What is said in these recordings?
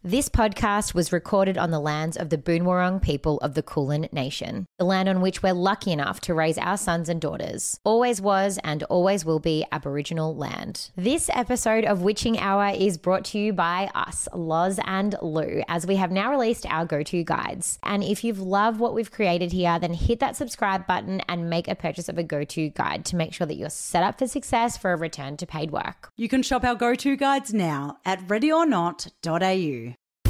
This podcast was recorded on the lands of the Boonwurrung people of the Kulin Nation, the land on which we're lucky enough to raise our sons and daughters. Always was and always will be Aboriginal land. This episode of Witching Hour is brought to you by us, Loz and Lou, as we have now released our go-to guides. And if you've loved what we've created here, then hit that subscribe button and make a purchase of a go-to guide to make sure that you're set up for success for a return to paid work. You can shop our go-to guides now at readyornot.au.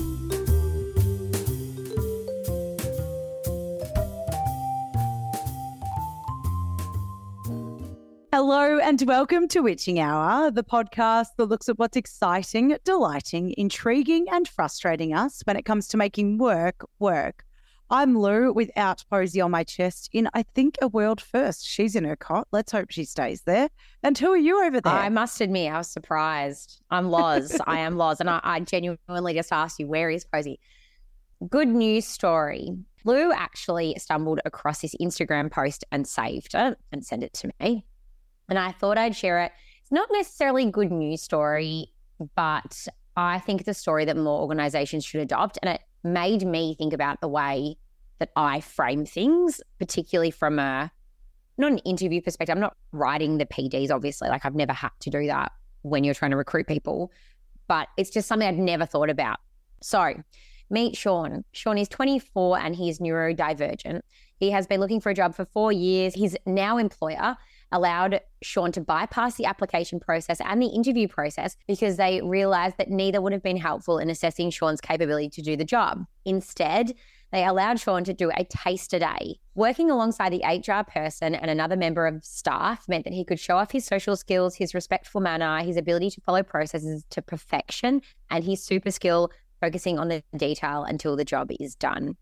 Hello and welcome to Witching Hour, the podcast that looks at what's exciting, delighting, intriguing and frustrating us when it comes to making work work. I'm Lou without Posey on my chest in, I think, a world first. She's in her cot. Let's hope she stays there. And who are you over there? I must admit, I was surprised. I'm Loz. I am Loz. And I genuinely just asked you, where is Posey? Good news story. Lou actually stumbled across this Instagram post and saved it and sent it to me. And I thought I'd share it. It's not necessarily a good news story, but I think it's a story that more organisations should adopt. And it made me think about the way that I frame things, particularly from not an interview perspective. I'm not writing the PDs, obviously. Like, I've never had to do that when you're trying to recruit people. But it's just something I'd never thought about. So meet Sean. Sean is 24 and he's neurodivergent. He has been looking for a job for 4 years. His now employer allowed Sean to bypass the application process and the interview process because they realised that neither would have been helpful in assessing Sean's capability to do the job. Instead, they allowed Sean to do a taster day. Working alongside the HR person and another member of staff meant that he could show off his social skills, his respectful manner, his ability to follow processes to perfection, and his super skill focusing on the detail until the job is done.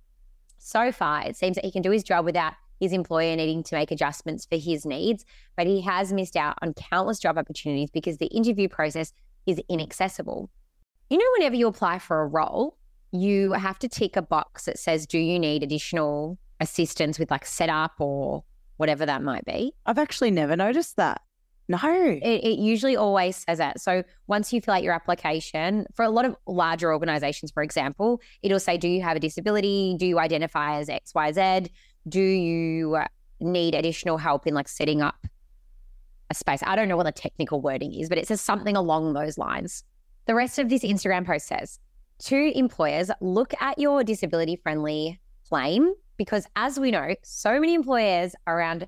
So far, it seems that he can do his job without his employer needing to make adjustments for his needs, but he has missed out on countless job opportunities because the interview process is inaccessible. You know, whenever you apply for a role, you have to tick a box that says, do you need additional assistance with like setup or whatever that might be? I've actually never noticed that. No. It usually always says that. So once you fill out your application, for a lot of larger organizations, for example, it'll say, do you have a disability? Do you identify as X, Y, Z? Do you need additional help in like setting up a space? I don't know what the technical wording is, but it says something along those lines. The rest of this Instagram post says, to employers, look at your disability-friendly claim because as we know, so many employers around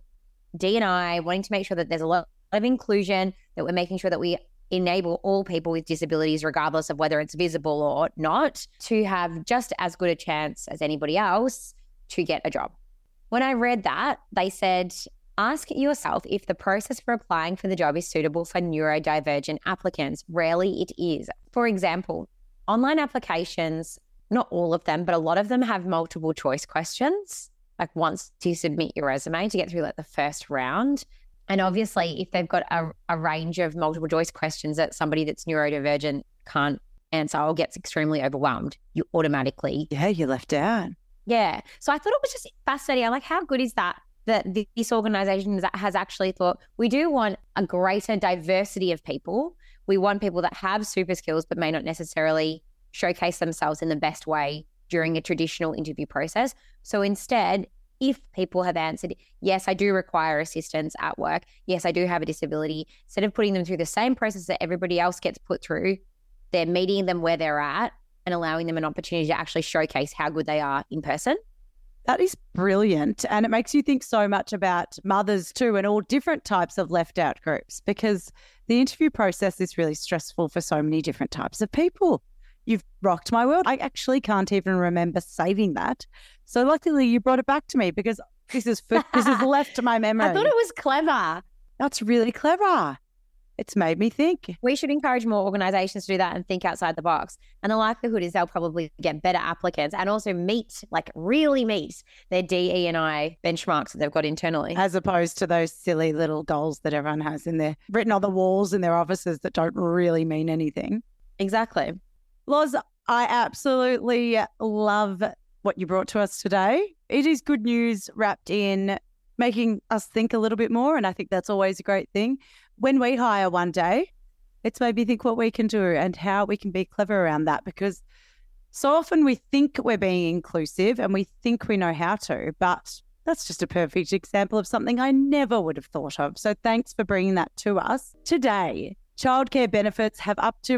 D&I wanting to make sure that there's a lot of inclusion, that we're making sure that we enable all people with disabilities, regardless of whether it's visible or not, to have just as good a chance as anybody else to get a job. When I read that, they said, ask yourself if the process for applying for the job is suitable for neurodivergent applicants. Rarely it is. For example, online applications, not all of them, but a lot of them have multiple choice questions, like once you submit your resume to get through like the first round. And obviously, if they've got a range of multiple choice questions that somebody that's neurodivergent can't answer or gets extremely overwhelmed, you automatically... Yeah, you're left out. Yeah. So I thought it was just fascinating. I'm like, how good is that this organisation has actually thought, we do want a greater diversity of people. We want people that have super skills but may not necessarily showcase themselves in the best way during a traditional interview process. So instead, if people have answered, yes, I do require assistance at work, yes, I do have a disability, instead of putting them through the same process that everybody else gets put through, they're meeting them where they're at and allowing them an opportunity to actually showcase how good they are in person. That is brilliant. And it makes you think so much about mothers too and all different types of left out groups because the interview process is really stressful for so many different types of people. You've rocked my world. I actually can't even remember saving that. So luckily you brought it back to me because this is left to my memory. I thought it was clever. That's really clever. It's made me think. We should encourage more organisations to do that and think outside the box. And the likelihood is they'll probably get better applicants and also really meet their DE&I benchmarks that they've got internally. As opposed to those silly little goals that everyone has in there, written on the walls in their offices that don't really mean anything. Exactly. Loz, I absolutely love what you brought to us today. It is good news wrapped in making us think a little bit more, and I think that's always a great thing. When we hire one day, it's made me think what we can do and how we can be clever around that because So often we think we're being inclusive and we think we know how to, but that's just a perfect example of something I never would have thought of. So thanks for bringing that to us. Today, childcare benefits have up to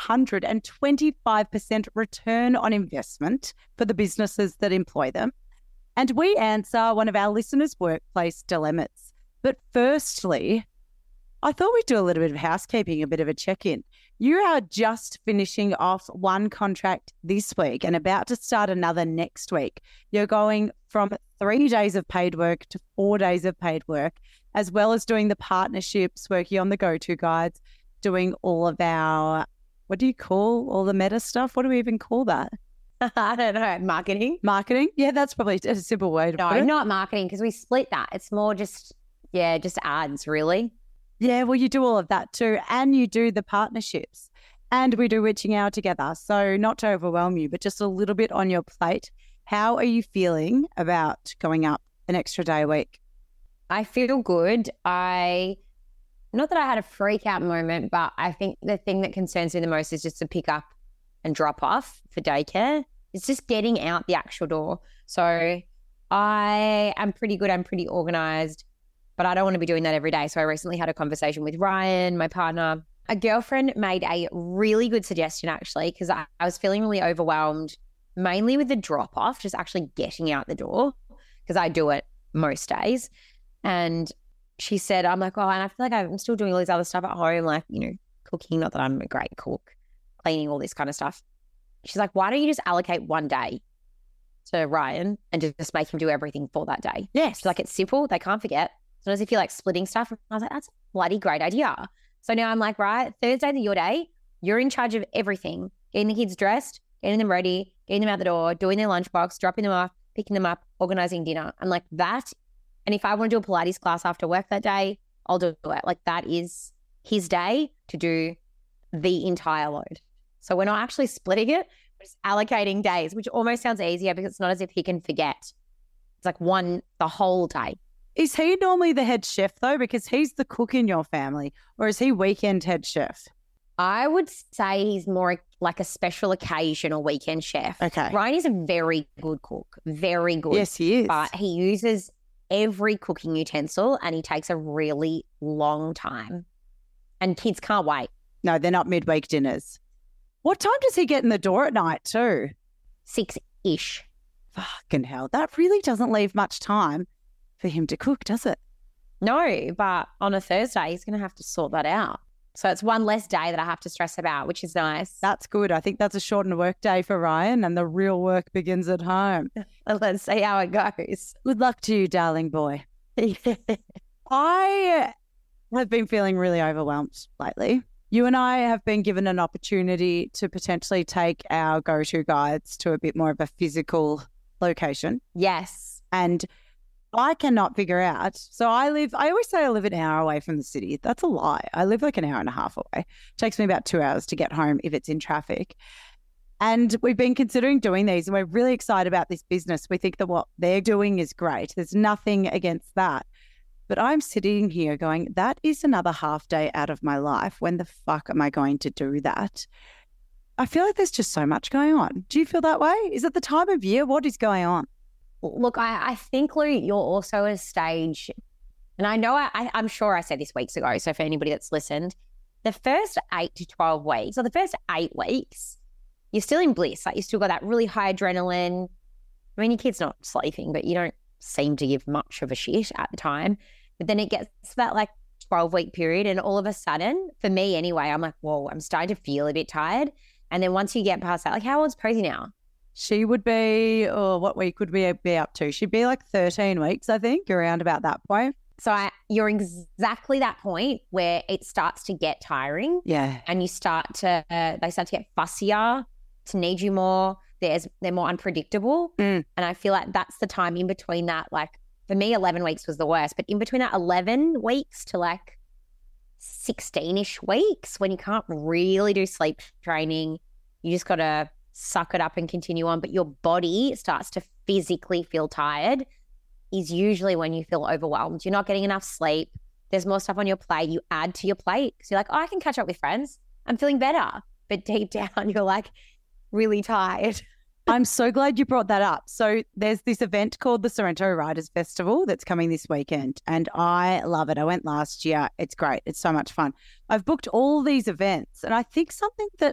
425% return on investment for the businesses that employ them. And we answer one of our listeners' workplace dilemmas. But firstly, I thought we'd do a little bit of housekeeping, a bit of a check-in. You are just finishing off one contract this week and about to start another next week. You're going from 3 days of paid work to 4 days of paid work, as well as doing the partnerships, working on the go-to guides, doing all of our, what do you call all the meta stuff? What do we even call that? I don't know. Marketing? Marketing? Yeah, that's probably a simple way to put it. No, not marketing, because we split that. It's more just ads, really. Yeah, well, you do all of that too. And you do the partnerships. And we do Witching Hour together. So not to overwhelm you, but just a little bit on your plate. How are you feeling about going up an extra day a week? I feel good. Not that I had a freak out moment, but I think the thing that concerns me the most is just to pick up and drop off for daycare. It's just getting out the actual door. So I am pretty good. I'm pretty organized, but I don't want to be doing that every day. So I recently had a conversation with Ryan, my partner. A girlfriend made a really good suggestion, actually, because I was feeling really overwhelmed, mainly with the drop off, just actually getting out the door, because I do it most days. And she said, I'm like, oh, and I feel like I'm still doing all these other stuff at home, like, cooking, not that I'm a great cook, cleaning, all this kind of stuff. She's like, why don't you just allocate one day to Ryan and just make him do everything for that day? Yes. She's like, it's simple. They can't forget. Sometimes if you like splitting stuff, I was like, that's a bloody great idea. So now I'm like, right, Thursday's your day. You're in charge of everything. Getting the kids dressed, getting them ready, getting them out the door, doing their lunchbox, dropping them off, picking them up, organizing dinner. I'm like, that. And if I want to do a Pilates class after work that day, I'll do it. Like, that is his day to do the entire load. So we're not actually splitting it. We're just allocating days, which almost sounds easier because it's not as if he can forget. It's like the whole day. Is he normally the head chef though? Because he's the cook in your family, or is he weekend head chef? I would say he's more like a special occasion or weekend chef. Okay. Ryan is a very good cook. Very good. Yes, he is. But he uses every cooking utensil and he takes a really long time. And kids can't wait. No, they're not midweek dinners. What time does he get in the door at night too? 6-ish. Fucking hell. That really doesn't leave much time for him to cook, does it? No, but on a Thursday, he's going to have to sort that out. So it's one less day that I have to stress about, which is nice. That's good. I think that's a shortened work day for Ryan, and the real work begins at home. Let's see how it goes. Good luck to you, darling boy. I have been feeling really overwhelmed lately. You and I have been given an opportunity to potentially take our go-to guides to a bit more of a physical location. Yes. And I cannot figure out. So I always say I live an hour away from the city. That's a lie. I live like an hour and a half away. It takes me about 2 hours to get home if it's in traffic. And we've been considering doing these, and we're really excited about this business. We think that what they're doing is great. There's nothing against that. But I'm sitting here going, that is another half day out of my life. When the fuck am I going to do that? I feel like there's just so much going on. Do you feel that way? Is it the time of year? What is going on? Look, I think, Lou, you're also at a stage, and I know I'm sure I said this weeks ago, so for anybody that's listened, the first 8 to 12 weeks, or the first 8 weeks, you're still in bliss. Like, you still got that really high adrenaline. I mean, your kid's not sleeping, but you don't seem to give much of a shit at the time. But then it gets to that like 12-week period, and all of a sudden, for me anyway, I'm like, whoa, I'm starting to feel a bit tired. And then once you get past that, like, how old's Posey now? She would be, what week would we be up to? She'd be like 13 weeks, I think, around about that point. So you're exactly that point where it starts to get tiring. Yeah. And they start to get fussier, to need you more. They're more unpredictable. Mm. And I feel like that's the time in between that, like, for me, 11 weeks was the worst. But in between that 11 weeks to like 16-ish weeks, when you can't really do sleep training, you just got to suck it up and continue on, but your body starts to physically feel tired, is usually when you feel overwhelmed. You're not getting enough sleep. There's more stuff on your plate. You add to your plate. So you're like, oh, I can catch up with friends. I'm feeling better. But deep down, you're like, really tired. I'm so glad you brought that up. So there's this event called the Sorrento Riders Festival that's coming this weekend, and I love it. I went last year. It's great. It's so much fun. I've booked all these events, and I think something that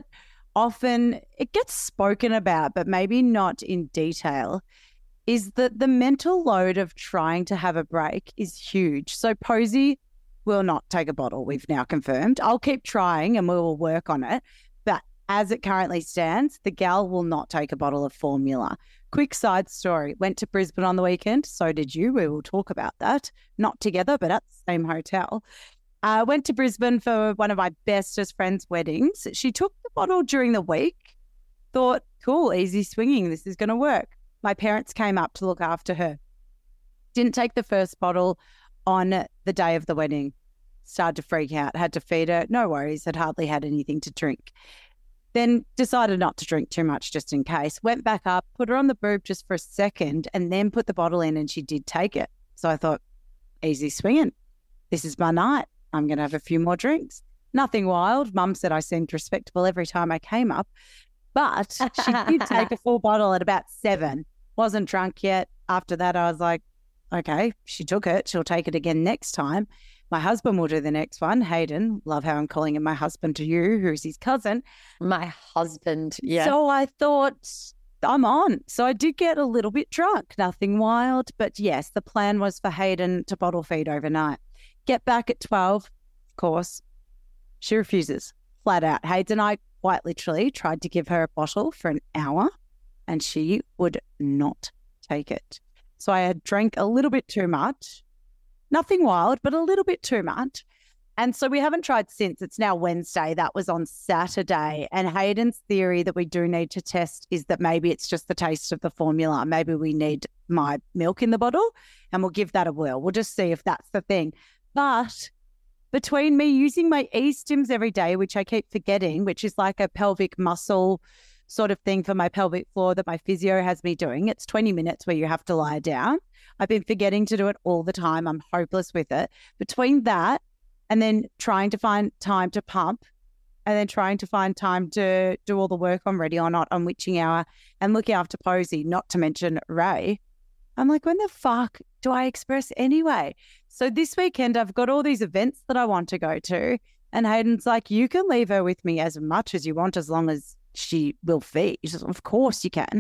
often it gets spoken about, but maybe not in detail, is that the mental load of trying to have a break is huge. So Posey will not take a bottle, we've now confirmed. I'll keep trying and we will work on it. But as it currently stands, the gal will not take a bottle of formula. Quick side story, went to Brisbane on the weekend. So did you. We will talk about that. Not together, but at the same hotel. Went to Brisbane for one of my bestest friend's weddings. She took the bottle during the week, thought, cool, easy swinging. This is going to work. My parents came up to look after her. Didn't take the first bottle on the day of the wedding. Started to freak out, had to feed her. No worries, had hardly had anything to drink. Then decided not to drink too much just in case. Went back up, put her on the boob just for a second, and then put the bottle in, and she did take it. So I thought, easy swinging. This is my night. I'm going to have a few more drinks. Nothing wild. Mum said I seemed respectable every time I came up. But she did take a full bottle at about 7. Wasn't drunk yet. After that, I was like, okay, she took it. She'll take it again next time. My husband will do the next one. Hayden, love how I'm calling him my husband to you, who's his cousin. My husband, yeah. So I thought, I'm on. So I did get a little bit drunk. Nothing wild. But yes, the plan was for Hayden to bottle feed overnight. Get back at 12, of course. She refuses, flat out. Hayden and I quite literally tried to give her a bottle for an hour, and she would not take it. So I had drank a little bit too much. Nothing wild, but a little bit too much. And so we haven't tried since. It's now Wednesday. That was on Saturday. And Hayden's theory that we do need to test is that maybe it's just the taste of the formula. Maybe we need my milk in the bottle, and we'll give that a whirl. We'll just see if that's the thing. But between me using my E-stims every day, which I keep forgetting, which is like a pelvic muscle sort of thing for my pelvic floor that my physio has me doing. It's 20 minutes where you have to lie down. I've been forgetting to do it all the time. I'm hopeless with it. Between that and then trying to find time to pump and then trying to find time to do all the work on Ready or Not on Witching Hour and looking after Posey, not to mention Ray, I'm like, when the fuck do I express anyway? So this weekend, I've got all these events that I want to go to. And Hayden's like, you can leave her with me as much as you want, as long as she will feed. She says, of course you can.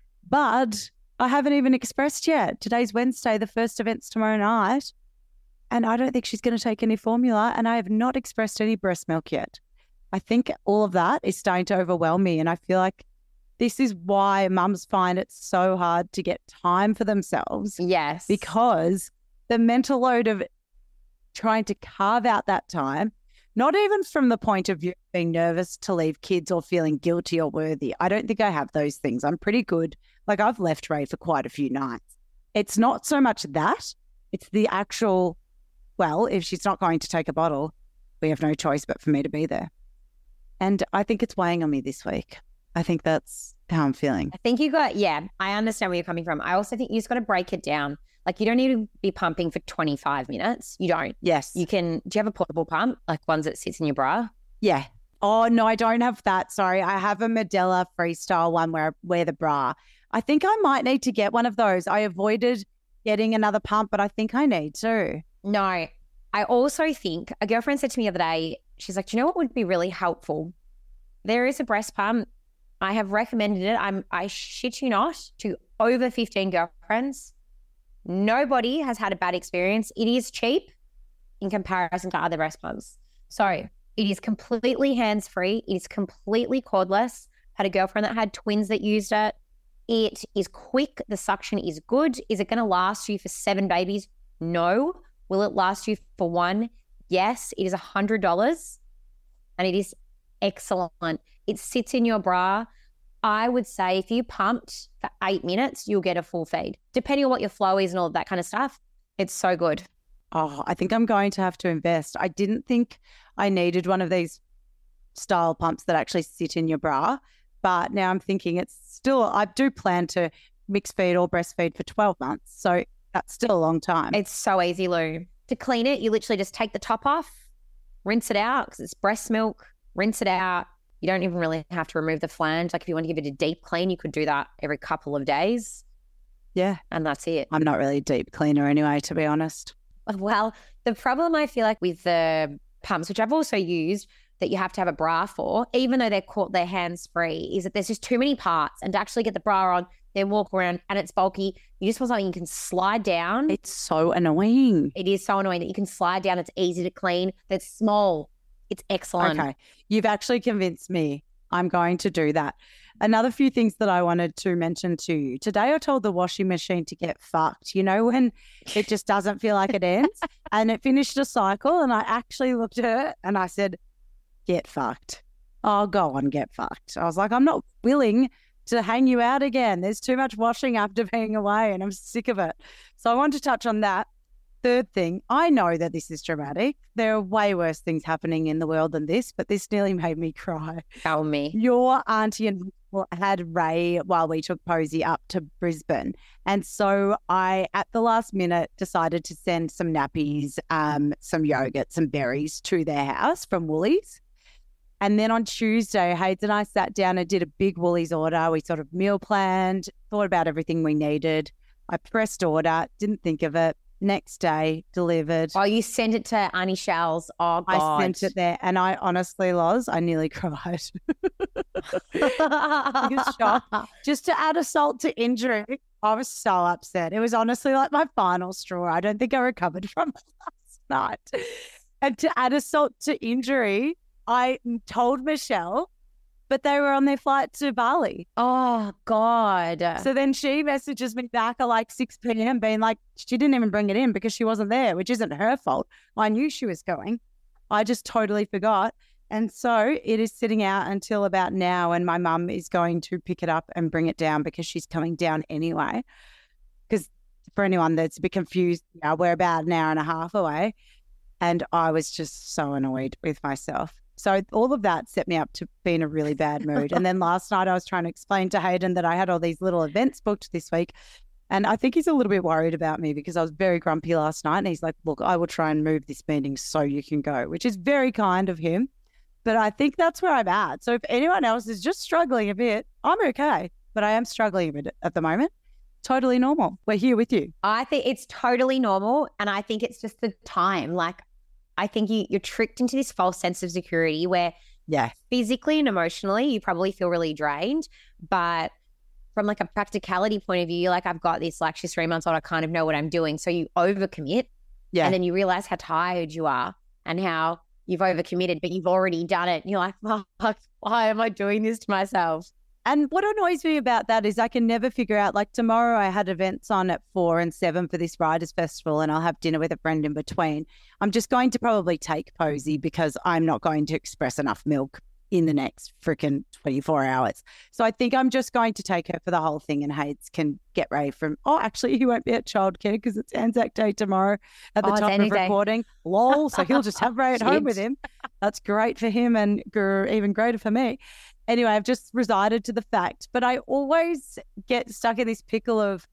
But I haven't even expressed yet. Today's Wednesday, the first event's tomorrow night. And I don't think she's going to take any formula. And I have not expressed any breast milk yet. I think all of that is starting to overwhelm me. And I feel like this is why mums find it so hard to get time for themselves. Yes. Because the mental load of trying to carve out that time, not even from the point of view of being nervous to leave kids or feeling guilty or worthy. I don't think I have those things. I'm pretty good. Like, I've left Ray for quite a few nights. It's not so much that. It's the actual, well, if she's not going to take a bottle, we have no choice but for me to be there. And I think it's weighing on me this week. I think that's how I'm feeling. I think I understand where you're coming from. I also think you just got to break it down. Like, you don't need to be pumping for 25 minutes. You don't. Yes. Do you have a portable pump, like ones that sits in your bra? Yeah. Oh, no, I don't have that. Sorry. I have a Medela Freestyle one where I wear the bra. I think I might need to get one of those. I avoided getting another pump, but I think I need to. No. I also think, a girlfriend said to me the other day, she's like, do you know what would be really helpful? There is a breast pump. I have recommended it. I shit you not, to over 15 girlfriends. Nobody has had a bad experience. It is cheap in comparison to other breast pumps. So it is completely hands-free. It is completely cordless. Had a girlfriend that had twins that used it. It is quick. The suction is good. Is it going to last you for 7 babies? No. Will it last you for 1? Yes. It is $100 and it is excellent. It sits in your bra. I would say if you pumped for 8 minutes, you'll get a full feed. Depending on what your flow is and all of that kind of stuff, it's so good. Oh, I think I'm going to have to invest. I didn't think I needed one of these style pumps that actually sit in your bra, but now I'm thinking it's still, I do plan to mix feed or breastfeed for 12 months. So that's still a long time. It's so easy, Lou. To clean it, you literally just take the top off, rinse it out because it's breast milk, rinse it out. You don't even really have to remove the flange. Like if you want to give it a deep clean, you could do that every couple of days. Yeah. And that's it. I'm not really a deep cleaner anyway, to be honest. Well, the problem I feel like with the pumps, which I've also used, that you have to have a bra for, even though they're hands-free, is that there's just too many parts. And to actually get the bra on, then walk around and it's bulky, you just want something you can slide down. It's so annoying. It is so annoying that you can slide down. It's easy to clean. That's small. It's excellent. Okay. You've actually convinced me. I'm going to do that. Another few things that I wanted to mention to you. Today I told the washing machine to get fucked. You know, when it just doesn't feel like it ends and it finished a cycle, and I actually looked at it and I said, get fucked. Oh, go on, get fucked. I was like, I'm not willing to hang you out again. There's too much washing after being away and I'm sick of it. So I want to touch on that. Third thing, I know that this is dramatic. There are way worse things happening in the world than this, but this nearly made me cry. Tell me. Your auntie and uncle had Ray while we took Posey up to Brisbane. And so I, at the last minute, decided to send some nappies, some yogurt, some berries to their house from Woolies. And then on Tuesday, Hayes and I sat down and did a big Woolies order. We sort of meal planned, thought about everything we needed. I pressed order, didn't think of it. Next day, delivered. Oh, you sent it to Auntie Shells. Oh, God. I sent it there. And I honestly, Loz, I nearly cried. Biggest shock. Just to add assault to injury, I was so upset. It was honestly like my final straw. I don't think I recovered from it last night. And to add assault to injury, I told Michelle, but they were on their flight to Bali. Oh, God. So then she messages me back at like 6 p.m. being like, she didn't even bring it in because she wasn't there, which isn't her fault. I knew she was going. I just totally forgot. And so it is sitting out until about now, and my mum is going to pick it up and bring it down because she's coming down anyway. Because for anyone that's a bit confused, we're about an hour and a half away. And I was just so annoyed with myself. So all of that set me up to be in a really bad mood. And then last night I was trying to explain to Hayden that I had all these little events booked this week. And I think he's a little bit worried about me because I was very grumpy last night. And he's like, look, I will try and move this meeting so you can go, which is very kind of him. But I think that's where I'm at. So if anyone else is just struggling a bit, I'm okay. But I am struggling a bit at the moment. Totally normal. We're here with you. I think it's totally normal. And I think it's just the time. Like, I think you're tricked into this false sense of security where physically and emotionally you probably feel really drained. But from like a practicality point of view, you're like, I've got this, like she's 3 months old, I kind of know what I'm doing. So you overcommit. Yeah. And then you realize how tired you are and how you've overcommitted, but you've already done it. And you're like, fuck, why am I doing this to myself? And what annoys me about that is I can never figure out, like tomorrow I had events on at 4 and 7 for this Writers Festival and I'll have dinner with a friend in between. I'm just going to probably take Posey because I'm not going to express enough milk in the next freaking 24 hours. So I think I'm just going to take her for the whole thing and Hayes can get Ray from, actually he won't be at childcare because it's Anzac Day tomorrow at the time of recording. Lol. So he'll just have Ray at home with him. That's great for him and even greater for me. Anyway, I've just resided to the fact, but I always get stuck in this pickle of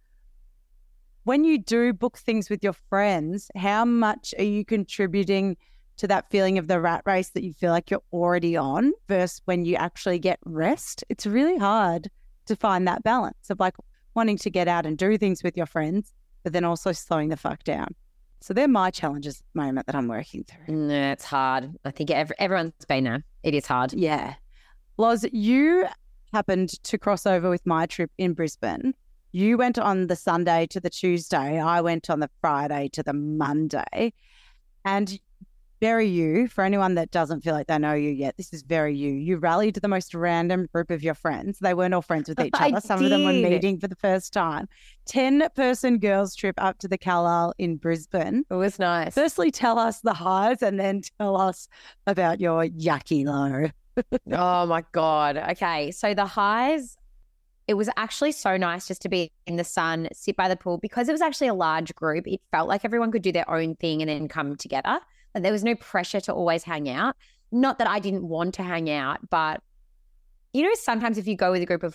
when you do book things with your friends, how much are you contributing to that feeling of the rat race that you feel like you're already on versus when you actually get rest? It's really hard to find that balance of like wanting to get out and do things with your friends, but then also slowing the fuck down. So they're my challenges at the moment that I'm working through. No, it's hard. I think everyone's been there. It is hard. Yeah. Loz, you happened to cross over with my trip in Brisbane. You went on the Sunday to the Tuesday. I went on the Friday to the Monday. And very you, for anyone that doesn't feel like they know you yet, this is very you. You rallied the most random group of your friends. They weren't all friends with each other. Some of them were meeting for the first time. 10-person girls trip up to the Carlisle in Brisbane. It was nice. Firstly, tell us the highs and then tell us about your yucky low. Oh my God. Okay. So the highs, it was actually so nice just to be in the sun, sit by the pool, because it was actually a large group. It felt like everyone could do their own thing and then come together. And there was no pressure to always hang out. Not that I didn't want to hang out, but sometimes if you go with a group of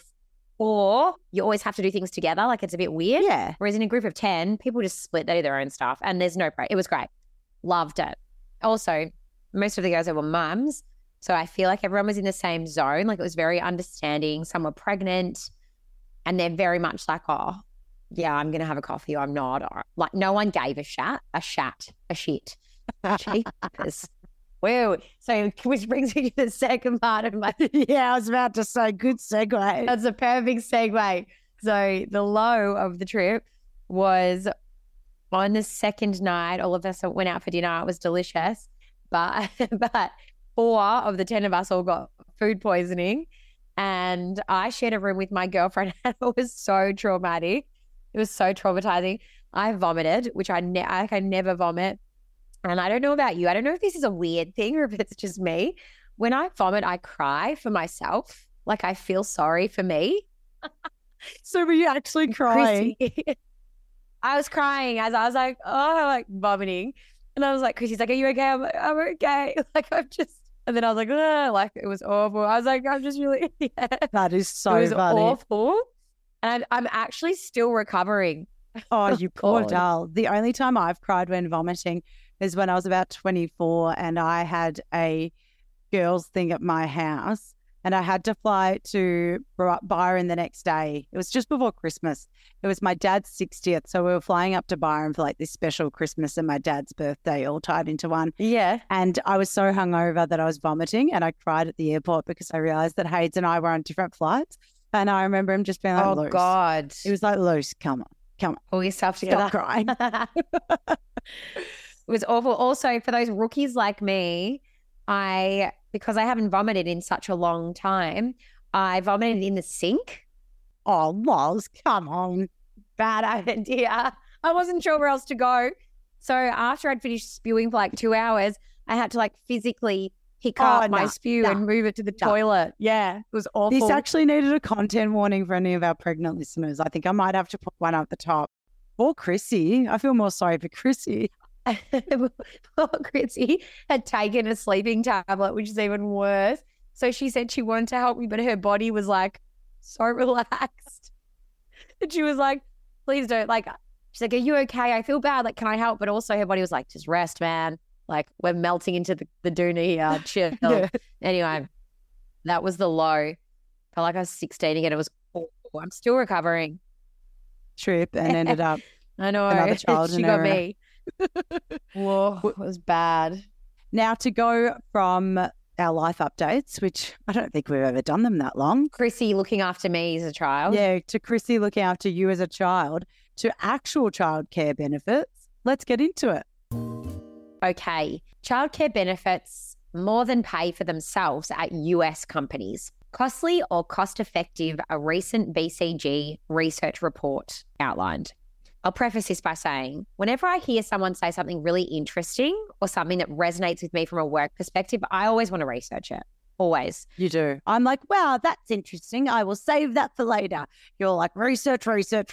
4, you always have to do things together. Like it's a bit weird. Yeah. Whereas in a group of 10, people just split, they do their own stuff and there's no pressure. It was great. Loved it. Also, most of the girls there were mums. So I feel like everyone was in the same zone. Like it was very understanding. Some were pregnant and they're very much like, oh, yeah, I'm going to have a coffee or I'm not. Or, like no one gave a shit. Jeepers. Whoa. So which brings me to the second part of my... Yeah, I was about to say, good segue. That's a perfect segue. So the low of the trip was on the second night, all of us went out for dinner. It was delicious. But 4 of the 10 of us all got food poisoning. And I shared a room with my girlfriend and it was so traumatic. It was so traumatizing. I vomited, which I never vomit. And I don't know about you. I don't know if this is a weird thing or if it's just me. When I vomit, I cry for myself. Like I feel sorry for me. So were you actually crying? I was crying as I was like, oh, like vomiting. And I was like, Chrissy's like, are you okay? I'm like, I'm okay. Like I'm just, and then I was like, oh, like it was awful. I was like, I'm just really, yeah. That is so It was funny. awful. And I'm actually still recovering. Oh, you poor God. doll. The only time I've cried when vomiting is when I was about 24 and I had a girls' thing at my house and I had to fly to Byron the next day. It was just before Christmas. It was my dad's 60th. So we were flying up to Byron for like this special Christmas and my dad's birthday all tied into one. Yeah. And I was so hungover that I was vomiting and I cried at the airport because I realized that Hayes and I were on different flights. And I remember him just being like, Oh, Luce. God. He was like, Luce, come on. Pull yourself together. Stop crying. It was awful. Also, for those rookies like me, because I haven't vomited in such a long time, I vomited in the sink. Oh, Loz, come on. Bad idea. I wasn't sure where else to go. So after I'd finished spewing for like 2 hours, I had to like physically pick up my spew and move it to the toilet. Yeah, it was awful. This actually needed a content warning for any of our pregnant listeners. I think I might have to put one up the top. Or Chrissy. I feel more sorry for Chrissy. Poor Chrissy had taken a sleeping tablet, which is even worse. So she said she wanted to help me, but her body was like so relaxed. And she was like, please don't. Like, she's like, are you okay? I feel bad. Like, can I help? But also her body was like, just rest, man. Like, we're melting into the doona here. Chill. Yeah. Anyway, that was the low. Felt like I was 16 again. It was awful. I'm still recovering. Trip and ended up I know. another child she in got her. me. Whoa, it was bad. Now to go from our life updates, which I don't think we've ever done them that long. Chrissy looking after me as a child. Yeah, to Chrissy looking after you as a child, to actual childcare benefits. Let's get into it. Okay. Childcare benefits more than pay for themselves at US companies. Costly or cost-effective, a recent BCG research report outlined. I'll preface this by saying, whenever I hear someone say something really interesting or something that resonates with me from a work perspective, I always want to research it. Always. You do. I'm like, wow, that's interesting. I will save that for later. You're like, research.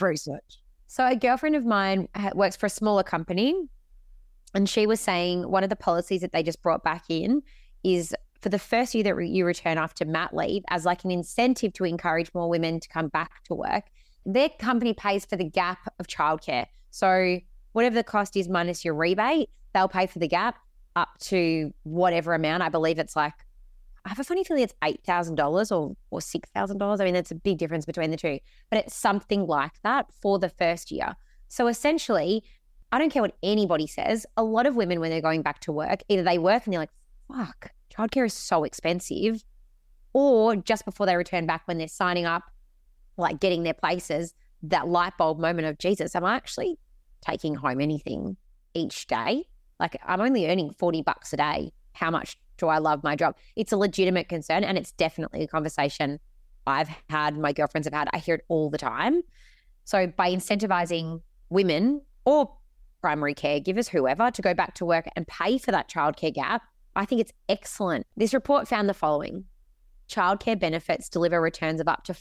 So a girlfriend of mine works for a smaller company, and she was saying one of the policies that they just brought back in is for the first year that you return after mat leave, as like an incentive to encourage more women to come back to work, their company pays for the gap of childcare. So whatever the cost is minus your rebate, they'll pay for the gap up to whatever amount. I believe it's like, I have a funny feeling it's $8,000 or $6,000. I mean, that's a big difference between the two, but it's something like that for the first year. So essentially, I don't care what anybody says. A lot of women, when they're going back to work, either they work and they're like, fuck, childcare is so expensive, or just before they return back when they're signing up, like getting their places, that light bulb moment of, Jesus, am I actually taking home anything each day? Like, I'm only earning $40 a day. How much do I love my job? It's a legitimate concern, and it's definitely a conversation I've had, my girlfriends have had. I hear it all the time. So by incentivizing women or primary caregivers, whoever, to go back to work and pay for that childcare gap, I think it's excellent. This report found the following. Childcare benefits deliver returns of up to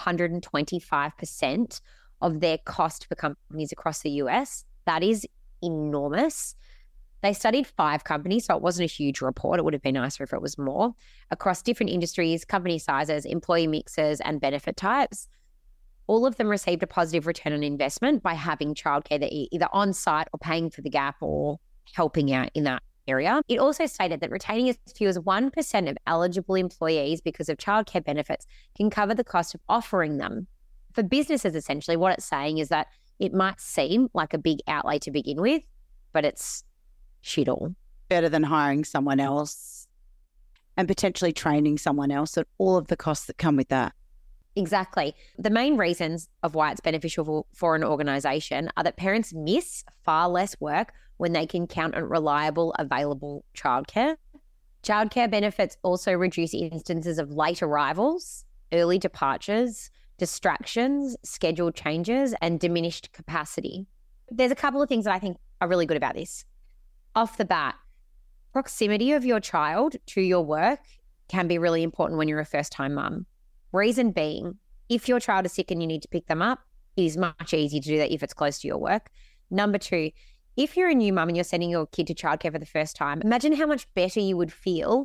425% of their cost for companies across the US. That is enormous. They studied 5 companies, so it wasn't a huge report. It would have been nicer if it was more, across different industries, company sizes, employee mixes, and benefit types. All of them received a positive return on investment by having childcare that either on site or paying for the gap or helping out in that area. It also stated that retaining as few as 1% of eligible employees because of childcare benefits can cover the cost of offering them. For businesses, essentially, what it's saying is that it might seem like a big outlay to begin with, but it's shit all. Better than hiring someone else and potentially training someone else and all of the costs that come with that. Exactly. The main reasons of why it's beneficial for an organisation are that parents miss far less work when they can count on reliable, available childcare. Childcare benefits also reduce instances of late arrivals, early departures, distractions, schedule changes, and diminished capacity. There's a couple of things that I think are really good about this. Off the bat, proximity of your child to your work can be really important when you're a first-time mum. Reason being, if your child is sick and you need to pick them up, it is much easier to do that if it's close to your work. Number two, if you're a new mum and you're sending your kid to childcare for the first time, imagine how much better you would feel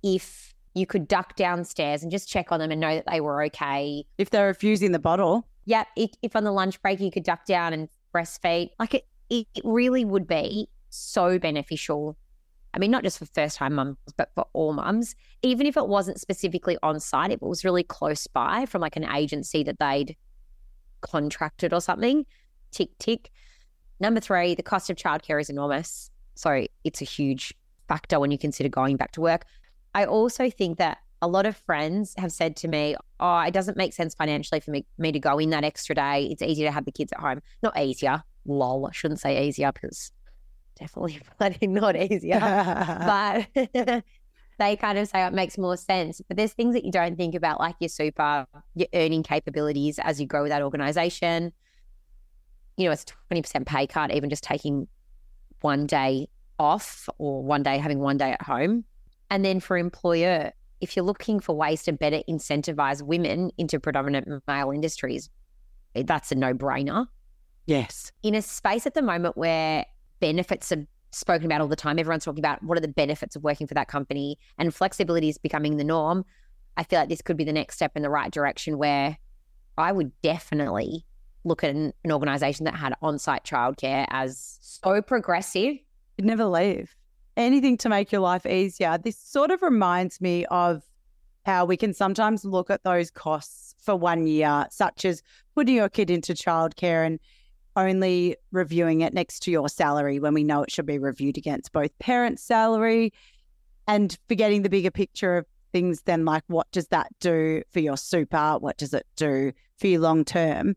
if you could duck downstairs and just check on them and know that they were okay. If they're refusing the bottle. Yeah, if on the lunch break you could duck down and breastfeed, like it really would be so beneficial. I mean, not just for first-time mums, but for all mums. Even if it wasn't specifically on site, if it was really close by from like an agency that they'd contracted or something, tick, tick. Number three, the cost of childcare is enormous. So it's a huge factor when you consider going back to work. I also think that a lot of friends have said to me, oh, it doesn't make sense financially for me to go in that extra day. It's easier to have the kids at home. Not easier. Lol, I shouldn't say easier because definitely bloody not easier. But they kind of say it makes more sense. But there's things that you don't think about, like your super, your earning capabilities as you grow with that organisation. You know, it's a 20% pay cut, even just taking one day off or having one day at home. And then for employer, if you're looking for ways to better incentivize women into predominant male industries, that's a no-brainer. Yes. In a space at the moment where benefits are spoken about all the time, everyone's talking about what are the benefits of working for that company, and flexibility is becoming the norm. I feel like this could be the next step in the right direction, where I would definitely look at an organisation that had on-site childcare as so progressive. You'd never leave. Anything to make your life easier. This sort of reminds me of how we can sometimes look at those costs for 1 year, such as putting your kid into childcare and only reviewing it next to your salary when we know it should be reviewed against both parents' salary, and forgetting the bigger picture of things then, like what does that do for your super? What does it do for your long term?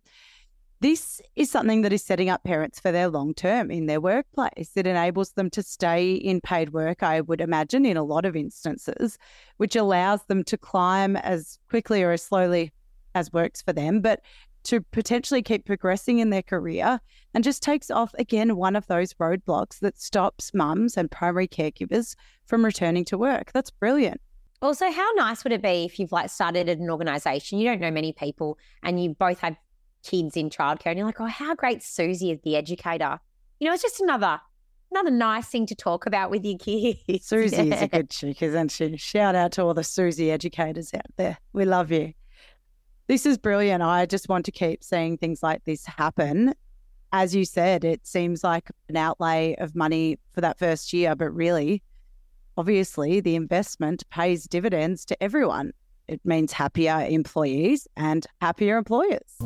This is something that is setting up parents for their long term in their workplace. It enables them to stay in paid work, I would imagine, in a lot of instances, which allows them to climb as quickly or as slowly as works for them, but to potentially keep progressing in their career, and just takes off, again, one of those roadblocks that stops mums and primary caregivers from returning to work. That's brilliant. Also, how nice would it be if you've like started at an organisation, you don't know many people, and you both have kids in childcare, and you're like, oh, how great Susie is the educator. You know, it's just another nice thing to talk about with your kids. Susie is a good chick, isn't she? Shout out to all the Susie educators out there. We love you. This is brilliant. I just want to keep seeing things like this happen. As you said, it seems like an outlay of money for that first year, but really, obviously, the investment pays dividends to everyone. It means happier employees and happier employers.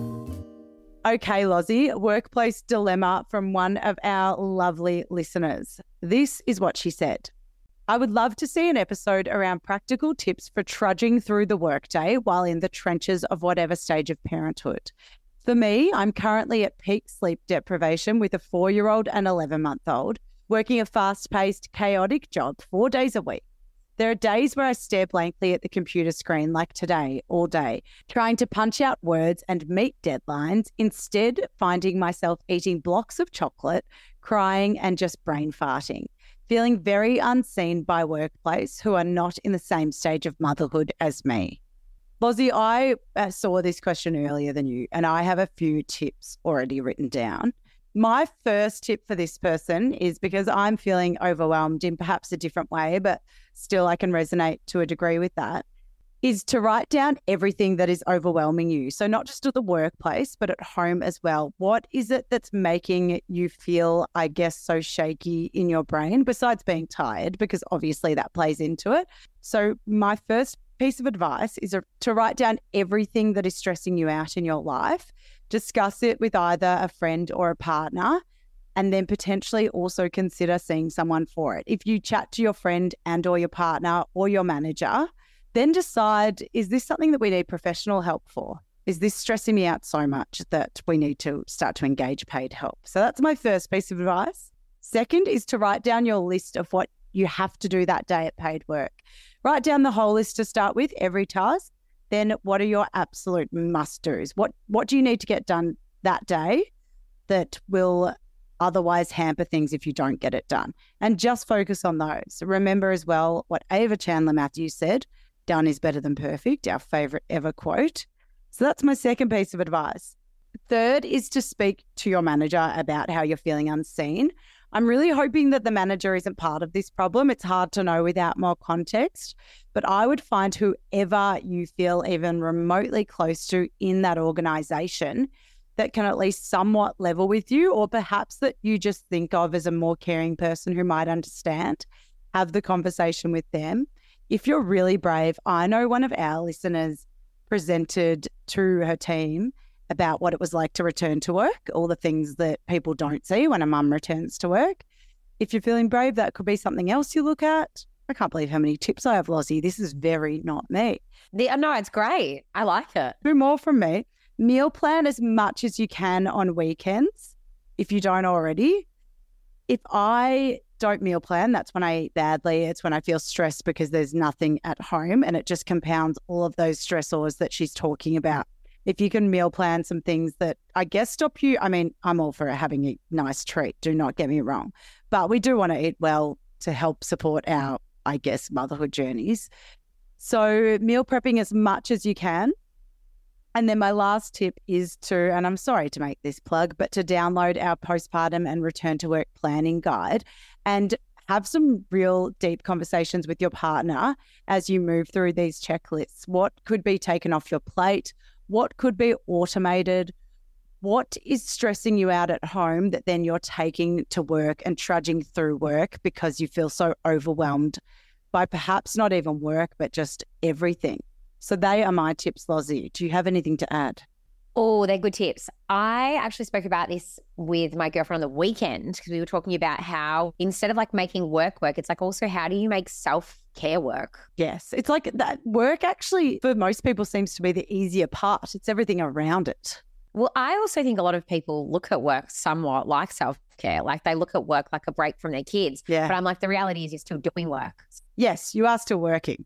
Okay, Lozzie, workplace dilemma from one of our lovely listeners. This is what she said. I would love to see an episode around practical tips for trudging through the workday while in the trenches of whatever stage of parenthood. For me, I'm currently at peak sleep deprivation with a 4-year-old and 11-month-old, working a fast-paced, chaotic job 4 days a week. There are days where I stare blankly at the computer screen like today, all day, trying to punch out words and meet deadlines, instead finding myself eating blocks of chocolate, crying and just brain farting, feeling very unseen by workplace who are not in the same stage of motherhood as me. Lozzie, I saw this question earlier than you, and I have a few tips already written down. My first tip for this person is, because I'm feeling overwhelmed in perhaps a different way, but still I can resonate to a degree with that. is to write down everything that is overwhelming you. So not just at the workplace, but at home as well. What is it that's making you feel, I guess, so shaky in your brain, besides being tired, because obviously that plays into it. So my first piece of advice is to write down everything that is stressing you out in your life. Discuss it with either a friend or a partner, and then potentially also consider seeing someone for it. If you chat to your friend and or your partner or your manager, then decide, is this something that we need professional help for? Is this stressing me out so much that we need to start to engage paid help? So that's my first piece of advice. Second is to write down your list of what you have to do that day at paid work. Write down the whole list to start with, every task. Then what are your absolute must-dos? What do you need to get done that day that will otherwise hamper things if you don't get it done? And just focus on those. Remember as well what Ava Chandler Matthews said, done is better than perfect, our favorite ever quote. So that's my second piece of advice. Third is to speak to your manager about how you're feeling unseen. I'm really hoping that the manager isn't part of this problem. It's hard to know without more context, but I would find whoever you feel even remotely close to in that organization that can at least somewhat level with you, or perhaps that you just think of as a more caring person who might understand. Have the conversation with them. If you're really brave, I know one of our listeners presented to her team about what it was like to return to work, all the things that people don't see when a mum returns to work. If you're feeling brave, that could be something else you look at. I can't believe how many tips I have, Lozzie. This is very not me. No, it's great. I like it. 2 more from me. Meal plan as much as you can on weekends, if you don't already. If I don't meal plan, that's when I eat badly. It's when I feel stressed because there's nothing at home, and it just compounds all of those stressors that she's talking about. If you can meal plan some things that I guess stop you, I mean, I'm all for having a nice treat, do not get me wrong, but we do want to eat well to help support our, I guess, motherhood journeys. So meal prepping as much as you can. And then my last tip is to, and I'm sorry to make this plug, but to download our postpartum and return to work planning guide and have some real deep conversations with your partner as you move through these checklists. What could be taken off your plate? What could be automated? What is stressing you out at home that then you're taking to work and trudging through work because you feel so overwhelmed by perhaps not even work, but just everything? So they are my tips, Lozzie. Do you have anything to add? Oh, they're good tips. I actually spoke about this with my girlfriend on the weekend because we were talking about how instead of like making work, it's like also how do you make self-care work? Yes. It's like that work actually for most people seems to be the easier part. It's everything around it. Well, I also think a lot of people look at work somewhat like self-care. Like they look at work like a break from their kids. Yeah. But I'm like, the reality is you're still doing work. Yes, you are still working.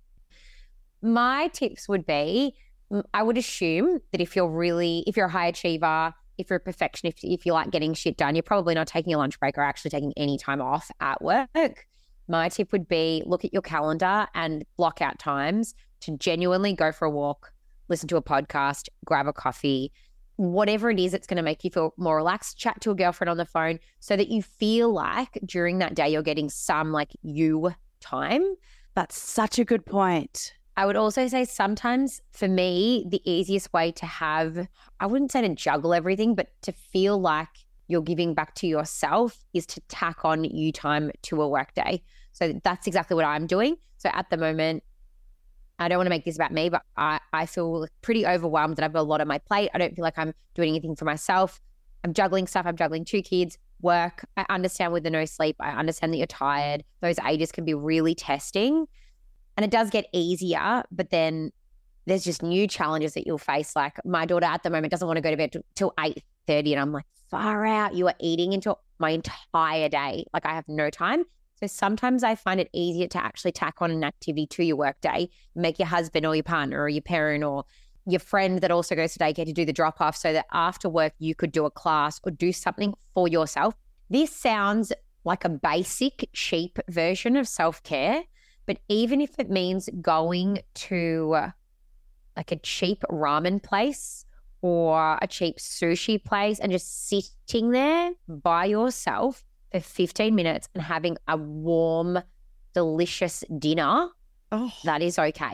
My tips would be, I would assume that if you're a high achiever, if you're a perfectionist, if you like getting shit done, you're probably not taking a lunch break or actually taking any time off at work. My tip would be look at your calendar and block out times to genuinely go for a walk, listen to a podcast, grab a coffee, whatever it is that's going to make you feel more relaxed, chat to a girlfriend on the phone so that you feel like during that day you're getting some like you time. That's such a good point. I would also say sometimes for me, the easiest way to have, I wouldn't say to juggle everything, but to feel like you're giving back to yourself is to tack on you time to a work day. So that's exactly what I'm doing. So at the moment, I don't want to make this about me, but I feel pretty overwhelmed that I have a lot on my plate. I don't feel like I'm doing anything for myself. I'm juggling stuff. I'm juggling 2 kids, work. I understand with the no sleep. I understand that you're tired. Those ages can be really testing. And it does get easier, but then there's just new challenges that you'll face. Like my daughter at the moment doesn't want to go to bed till 8:30, and I'm like, far out, you are eating into my entire day. Like I have no time. So sometimes I find it easier to actually tack on an activity to your work day, make your husband or your partner or your parent or your friend that also goes to daycare to do the drop off so that after work you could do a class or do something for yourself. This sounds like a basic, cheap version of self-care. But even if it means going to like a cheap ramen place or a cheap sushi place and just sitting there by yourself for 15 minutes and having a warm, delicious dinner, that is okay.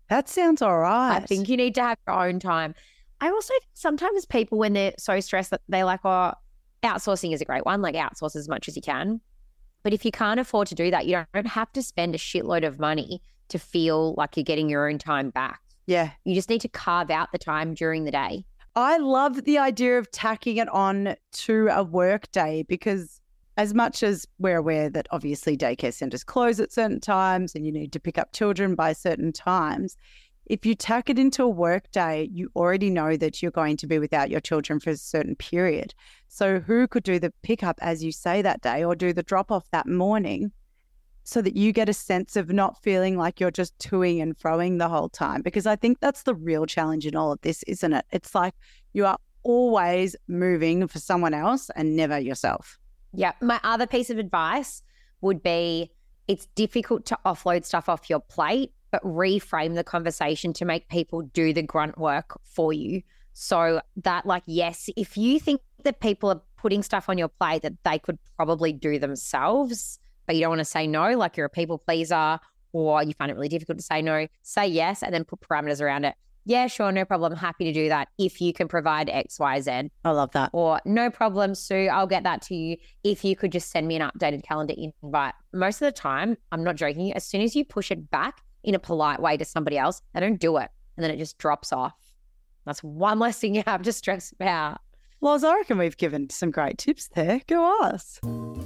That sounds all right. I think you need to have your own time. I also think sometimes people, when they're so stressed, that they're like, oh, outsourcing is a great one, like outsource as much as you can. But if you can't afford to do that, you don't have to spend a shitload of money to feel like you're getting your own time back. Yeah. You just need to carve out the time during the day. I love the idea of tacking it on to a work day, because as much as we're aware that obviously daycare centres close at certain times and you need to pick up children by certain times, if you tack it into a work day, you already know that you're going to be without your children for a certain period. So who could do the pickup, as you say, that day, or do the drop-off that morning, so that you get a sense of not feeling like you're just toing and froing the whole time? Because I think that's the real challenge in all of this, isn't it? It's like you are always moving for someone else and never yourself. Yeah. My other piece of advice would be, it's difficult to offload stuff off your plate, but reframe the conversation to make people do the grunt work for you. So that, like, yes, if you think that people are putting stuff on your plate that they could probably do themselves, but you don't want to say no, like you're a people pleaser or you find it really difficult to say no, say yes and then put parameters around it. Yeah, sure, no problem. Happy to do that if you can provide X, Y, Z. I love that. Or no problem, Sue, I'll get that to you if you could just send me an updated calendar invite. Most of the time, I'm not joking, as soon as you push it back in a polite way to somebody else, they don't do it. And then it just drops off. That's one less thing you have to stress about. Loz, I reckon we've given some great tips there. Go us.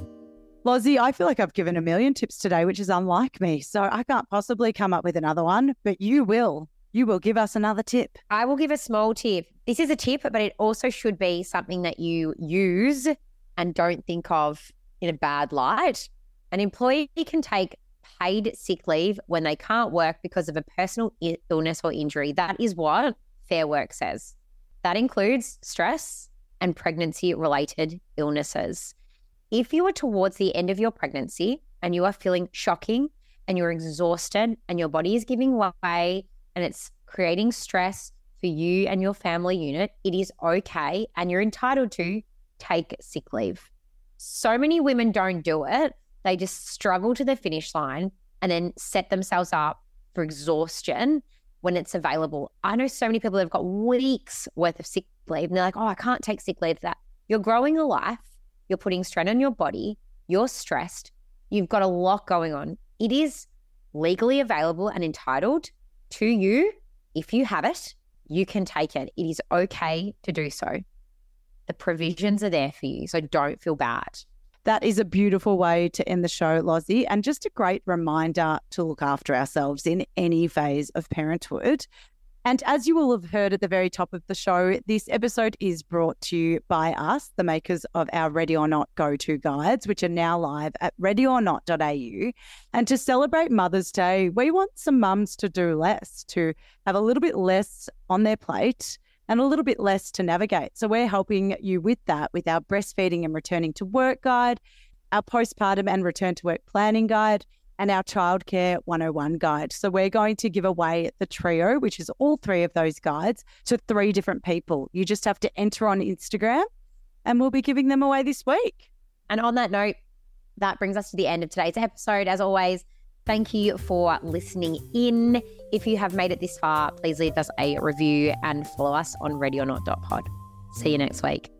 Lozzie, I feel like I've given a million tips today, which is unlike me. So I can't possibly come up with another one, but you will. You will give us another tip. I will give a small tip. This is a tip, but it also should be something that you use and don't think of in a bad light. An employee can take paid sick leave when they can't work because of a personal illness or injury. That is what Fair Work says. That includes stress and pregnancy-related illnesses. If you are towards the end of your pregnancy and you are feeling shocking and you're exhausted and your body is giving way and it's creating stress for you and your family unit, it is okay and you're entitled to take sick leave. So many women don't do it. They just struggle to the finish line and then set themselves up for exhaustion when it's available. I know so many people that have got weeks worth of sick leave and they're like, oh, I can't take sick leave for that. You're growing a life. You're putting strain on your body. You're stressed. You've got a lot going on. It is legally available and entitled to you. If you have it, you can take it. It is okay to do so. The provisions are there for you, so don't feel bad. That is a beautiful way to end the show, Lozzie, and just a great reminder to look after ourselves in any phase of parenthood. And as you will have heard at the very top of the show, this episode is brought to you by us, the makers of our Ready or Not go-to guides, which are now live at readyornot.au. And to celebrate Mother's Day, we want some mums to do less, to have a little bit less on their plate and a little bit less to navigate. So we're helping you with that with our breastfeeding and returning to work guide, our postpartum and return to work planning guide, and our Childcare 101 guide. So we're going to give away the trio, which is all three of those guides, to 3 different people. You just have to enter on Instagram and we'll be giving them away this week. And on that note, that brings us to the end of today's episode. As always, thank you for listening in. If you have made it this far, please leave us a review and follow us on readyornot.pod. See you next week.